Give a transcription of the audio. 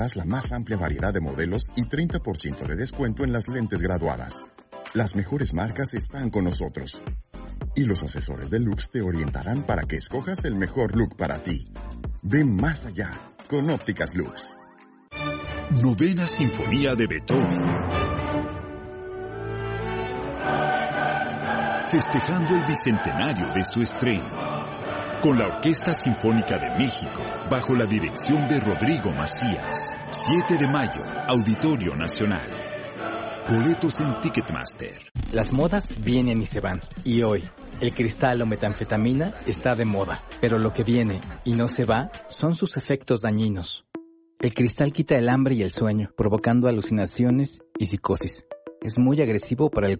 la más amplia variedad de modelos y 30% de descuento en las lentes graduadas. Las mejores marcas están con nosotros. Y los asesores de Lux te orientarán para que escojas el mejor look para ti. Ve más allá con Ópticas Lux. Novena Sinfonía de Beethoven. Festejando el bicentenario de su estreno. Con la Orquesta Sinfónica de México, bajo la dirección de Rodrigo Macías. 7 de mayo, Auditorio Nacional. Boletos en Ticketmaster. Las modas vienen y se van. Y hoy, el cristal o metanfetamina está de moda. Pero lo que viene y no se va son sus efectos dañinos. El cristal quita el hambre y el sueño, provocando alucinaciones y psicosis. Es muy agresivo para el